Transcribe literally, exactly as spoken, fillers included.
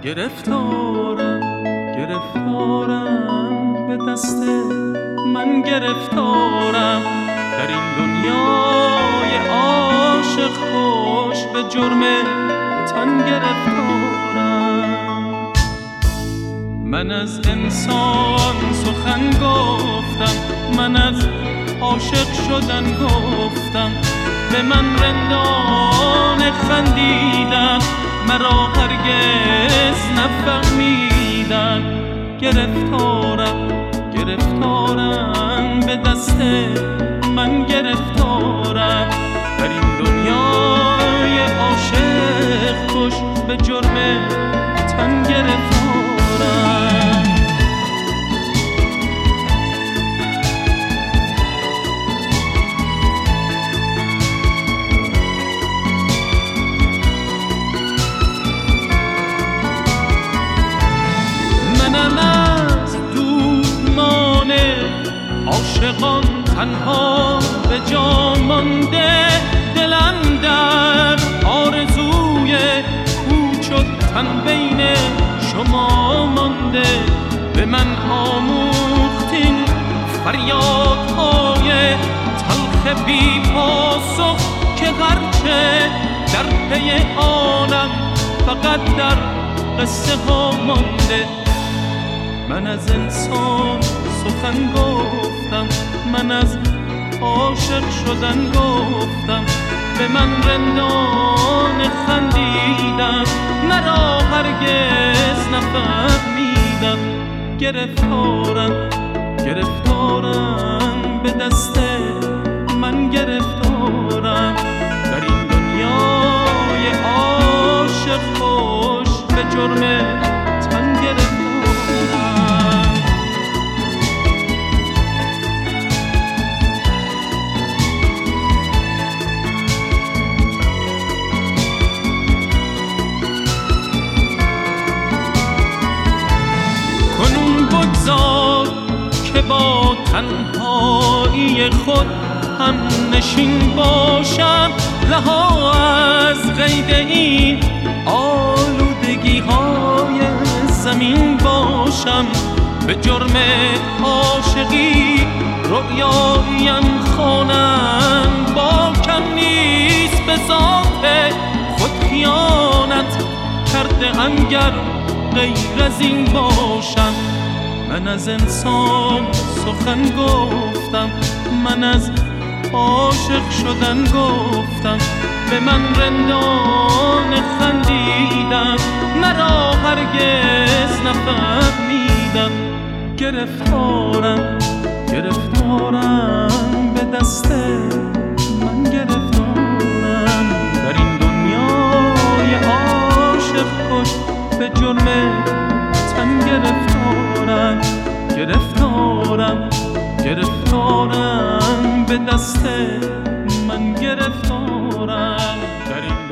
گرفتارم گرفتارم به دست من گرفتارم در این دنیای عاشق خوش به جرم تن گرفتارم. من از انسان سخن گفتم، من از عاشق شدن گفتم، به من رندان خندیدن، مرا هرگز نفهمیدن. گرفتارم گرفتارم به دست من گرفتارم در این دنیای عاشق کش به جرم تن گرفتارم. منم از دومان عاشقان تنها به جا مانده، دلم در آرزوی کوچ و تن بین شما مانده. به من آموختین فریادهای تلخ بی پاسخ که هرچه در پی آنم فقط در قصه ها مانده. من از انسان سخن گفتم، من از عاشق شدن گفتم، به من رندان خندیدن، مرا هرگز نفهمیدن. گرفتارم گرفتارم به دست من گرفتارم در این دنیای عاشق خوش به جرم تن گرفتارم. که با تنهایی خود هم نشین باشم، رها از قید این آلودگی های زمین باشم. به جرم عاشقی رؤیایم خوانم، با کم نیست به ذات خود خیانت کرده ام گر غیر از این باشم. من از انسان سخن گفتم، من از عاشق شدن گفتم، به من رندان خندیدن، مرا هرگز نفهمیدن. گرفتارم گرفتارم به دست من گرفتارم در این دنیای عاشق کش به جرم تن گرفتارم. گرفتارم گرفتارم به دست من گرفتارم در این